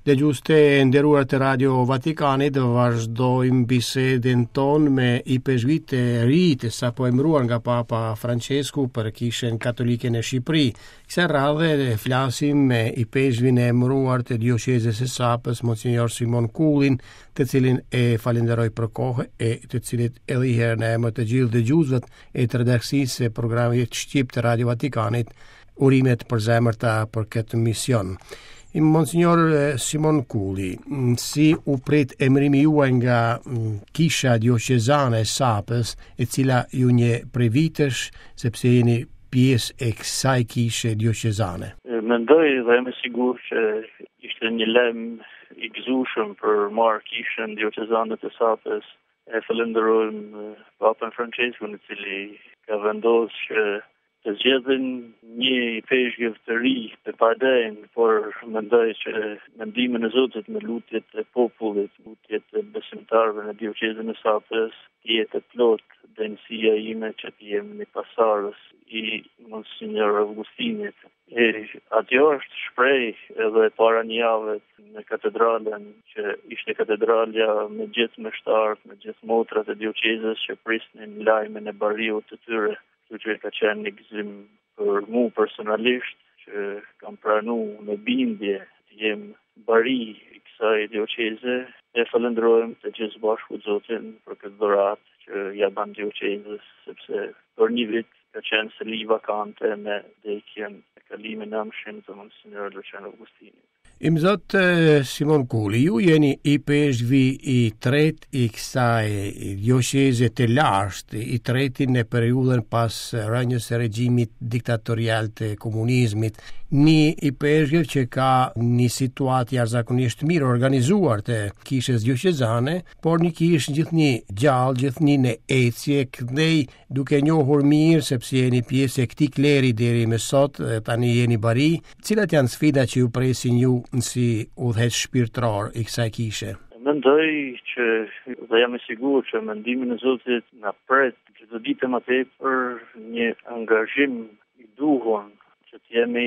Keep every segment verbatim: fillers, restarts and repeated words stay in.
Dëgjues të nderuar të Radio Vatikanit, vazhdojmë bisedën tonë me i peshqit e ri të sapo emëruar nga Papa Francesku për Kishën Katolike në Shqipëri. Kësaj radhe flasim me i peshqin e emëruar të Dioqezës së Sapës, Monsignor Simon Kullin, të cilin e falenderoj për kohë e të cilit edhe i herë në emër të gjithë dëgjuesve e të redaksisë së programit shqip të Radio Vatikanit, urimet për zemërta për këtë mision. Monsignor Simon Kulli, si u prit emërimi juaj nga Kisha Dioqezane e Sapës, e cila ju një prej vitesh, sepse jeni pjesë e kësaj kishe dioqezane? Mendoj dhe jam i sigurt që ishte një lem i gëzueshëm për marrë kishën dioqezane të Sapës. E falenderojmë Papën Franceskun, i cili ka vendosur që të zgjedhin një peshqjev të ri të padejnë, por mendoj që mendimin e Zotit me lutjet e popullit, lutjet e besimtarëve në dioqezën e Sapës, jetë e plot denësia ime që të jem një pasardhës i Monsignor Augustinit. E atjo është shprej edhe para një jave në katedralen, që ishte katedralja me gjithë meshtarët, me gjithë motrat e dioqezës që prisnin lajmin e bariut të tyre, që ka qenë një gëzim për mu personalisht, që kam pranu në bindje të jem bari i kësaj dioqeze. E falenderojmë të gjithë bashku Zotin për këtë dhuratë që ja ban dioqezës, sepse për një vit ka qenë seli vakante me dekjen e kalimin në amshin të Monsignor Luciano Augustinit. Imzot Simon Kulli, ju jeni i peshqvi i tret i kësaj dioqeze të lashtë, i treti në periudhën pas rënjës së regjimit diktatorial të komunizmit, një i peshqjev që ka një situatë jashtëzakonisht mirë organizuar të kishës dioqezane, por një kishë gjithnjë gjallë, gjithnjë në ecje, këndej duke njohur mirë sepse jeni pjesë e këtij kleri deri më sot, tani jeni bari, cilat janë sfida që ju presin ju si udhëheq shpirtëror i kësaj kishe? Mendoj që dhe jam i sigurt që mendimin e Zotit na pret çdo ditë më tepër një angazhim i duhur që të jemi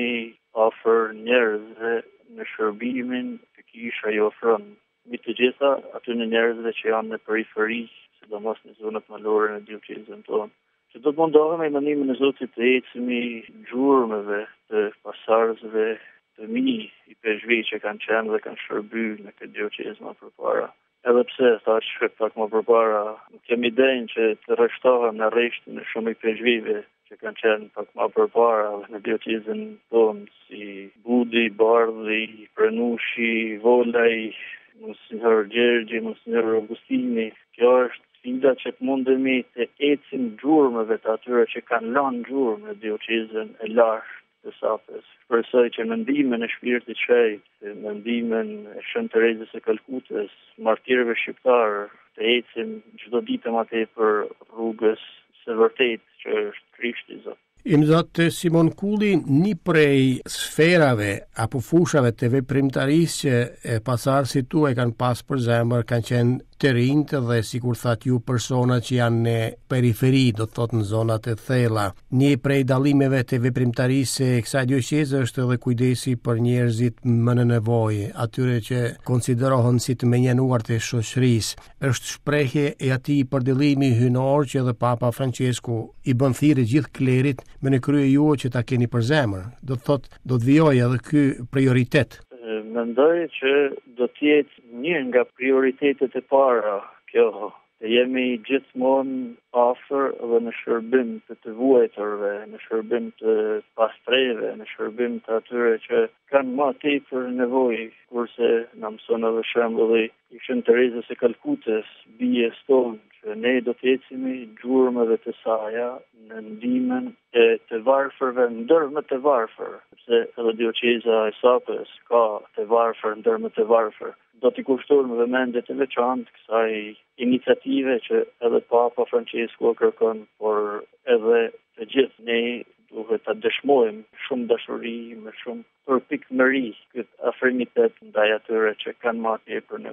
afër njerëzve në shërbimin që kisha i ofron mbi të gjitha atyre njerëzve që janë në periferi, sidomos në zonat malore në dioqezën tonë. Që do të mundohemi me mendimin e Zotit të ecemi gjurmëve të pasardhësve të mi i peshqvi që kanë qenë dhe kanë shërbyer në këtë dioqezë më përpara. Edhe pse thash pak më përpara, kemi idenë që të rreshtohem në rreshtin e shumë i peshqvive që kanë qenë pak më përpara në dioqezën tonë, si Budi, Bardhi, Prenushi, Volaj, Monsignor Gjergji, Monsignor Augustini. Kjo është sfida që të mundemi të ecim gjurmëve të atyre që kanë lënë gjurmë në dioqezën e lashtë të Sapës. Shpresoj që mendimin e shpirtit shenjtë, mendimin e Shën Terezës së Kalkutës, martirëve shqiptar, të ecim çdo ditë më tepër rrugës së vërtetë që është Krishti Zot. Imzot Simon Kulli, një prej sferave apo fushave të veprimtarisë që pasardhësit tuaj kanë pas për zemër kanë qenë të rinjtë dhe sikur thatë ju persona që janë në periferi, do të thotë në zonat e thella. Një prej dallimeve të veprimtarisë e kësaj dioqeze është edhe kujdesi për njerëzit më në nevojë, atyre që konsiderohen si të menjenuar të shoqërisë. Është shprehje e atij përdallimi hynor që edhe Papa Francesku i bën thirrje gjithë klerit me në krye juaj që ta keni për zemër. Do të thotë, do të vijojë edhe ky prioritet. Mendoj që do të jetë një nga prioritetet e para kjo, të jemi gjithmonë afër dhe në shërbim të të vuajtërve, në shërbim të pastreve, në shërbim të atyre që kanë më tepër nevojë, kurse na mëson edhe shembulli i Shën Terezës së Kalkutës, bijes tonë, që ne do të ecimi gjurmëve të saja në ndihmën e të varfërve ndër më të varfër, sepse edhe dioqeza e Sapës ka të varfër ndër më të varfër. Do t'i kushtojmë vëmendje të veçantë kësaj iniciative që edhe Papa Francesku kërkon, por edhe të gjithë ne duhet ta dëshmojmë shumë dashuri, me shumë përpikmëri këtë afrimitet ndaj atyre që kanë më tepër nevojë.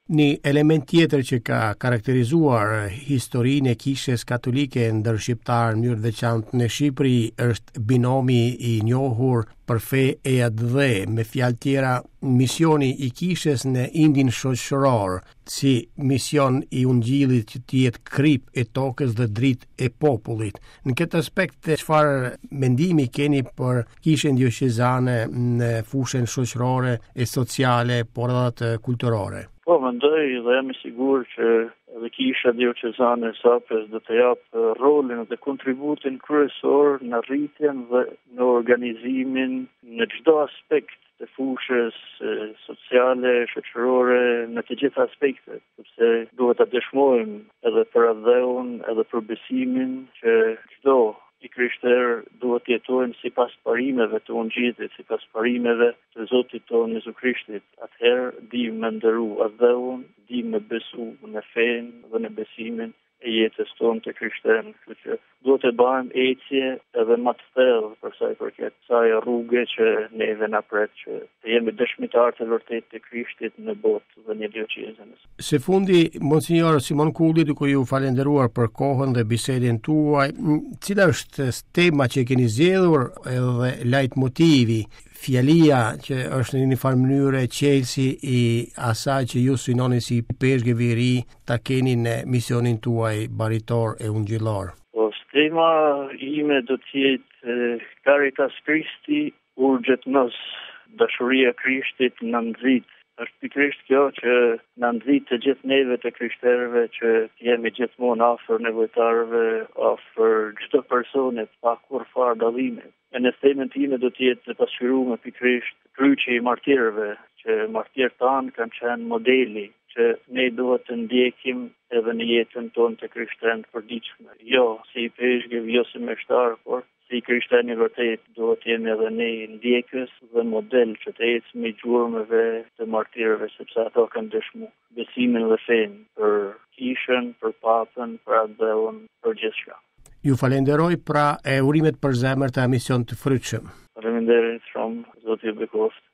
Një element tjetër që ka karakterizuar historinë e Kishës Katolike ndër shqiptarë në mënyrë të veçantë në Shqipëri është binomi i njohur për fe e dhe, me fjalë tjera, misioni i Kishës në indin shoqëror, si mision i Ungjillit që të jetë krip e tokës dhe dritë e popullit. Në këtë aspekt, çfarë mendimi keni për Kishën diocezane në fushën shoqërore e sociale, por edhe kulturore? Po, mendoj dhe jam i sigurt që edhe Kisha diocezane e Sapres do të japë rolin dhe kontributin kryesor në rritjen dhe në organizimin në çdo aspekt të fushës sociale, shoqërore, në të gjitha aspektet, sepse duhet ta dëshmojmë edhe për adheun, edhe për besimin që çdo i krishterë duhet të jetojnë sipas parimeve të Ungjillit, sipas parimeve të Zotit tonë Jezu Krishtit. Atëherë dim me ndëru adheun, dim me besu në fenë dhe në besimin e jetës tonë të krishterë. Kështu që duhet të bëjmë ecje edhe më të thellë për sa i përket kësaj rruge që neve na pret që të jemi dëshmitar të vërtet të Krishtit në botë dhe në diocezën. Së fundi, Monsinjor Simon Kulli, duke ju falenderuar për kohën dhe bisedën tuaj, cila është tema që keni zgjedhur edhe leitmotivi, fjalia që është në një farë mënyrë qelësi i asaj që ju synoni si peshqve ri ta keni në misionin tuaj baritor e ungjillor? Po, tema ime do të jetë Caritas Christi urget nos, dashuria Krishtit na nxit. Është pikërisht kjo që na nxit të gjithë neve të krishterëve që jemi gjithmonë afër nevojtarëve, afër çdo personi pa kurrë dallime. E në themën time do të jetë pasqyruar pikërisht kryqi i martirëve, që martirët tanë kanë qenë modeli që ne duhet të ndjekim edhe në jetën tonë të krishterë të përditshme. Jo si peshqve, jo si meshtar, por si krishterë vërtet duhet të jemi edhe ne ndjekës dhe model që të ecëm me gjurmëve të martirëve, sepse ato kanë dëshmuar besimin dhe fenë për Kishën, për Papën, për adheun, për gjithçka. Ju falenderoj pra e urimet për zemër të emision të frytshëm. Faleminderit shumë, Zoti ju bekoft.